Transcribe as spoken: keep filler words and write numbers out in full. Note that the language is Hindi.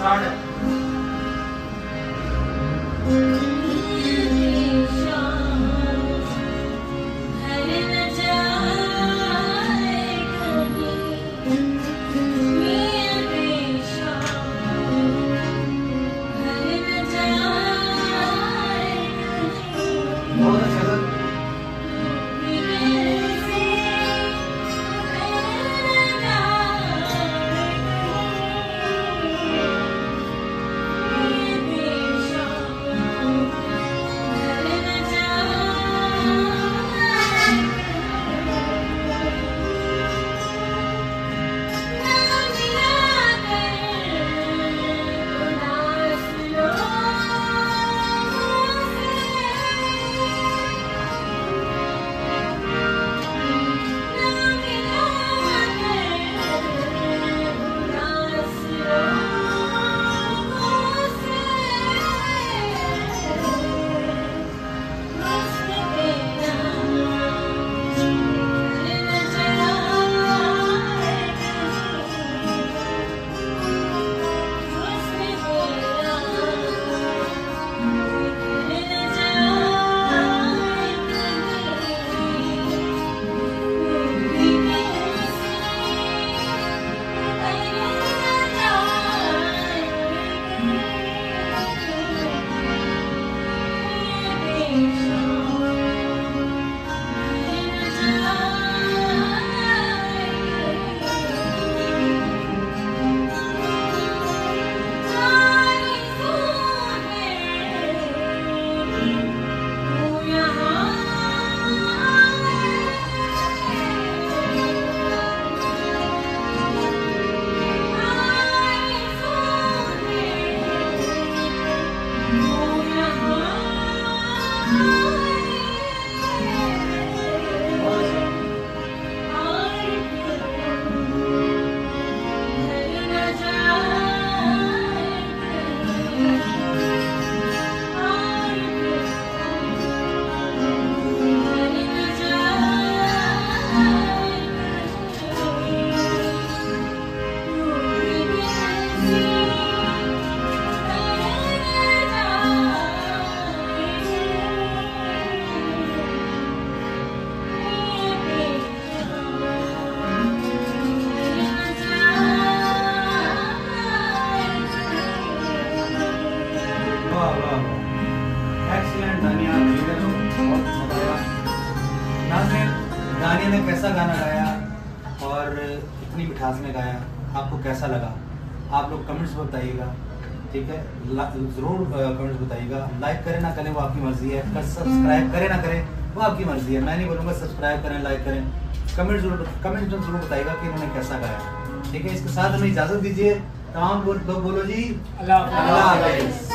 दानिया ने कैसा गाना गाया और इतनी मिठास में गाया, आपको कैसा लगा आप लोग कमेंट्स में बताइएगा, ठीक है। ज़रूर कमेंट्स बताइएगा। लाइक करें ना करें वो आपकी मर्जी है, सब्सक्राइब करें ना करें वो आपकी मर्जी है। मैं नहीं बोलूँगा सब्सक्राइब करें लाइक करें, कमेंट जरूर कमेंट जरूर बताइएगा कि उन्होंने कैसा गाया, ठीक है। इसके साथ हमें इजाज़त दीजिए। तमाम लोग बोलो जी अल्लाह हाफ़िज़।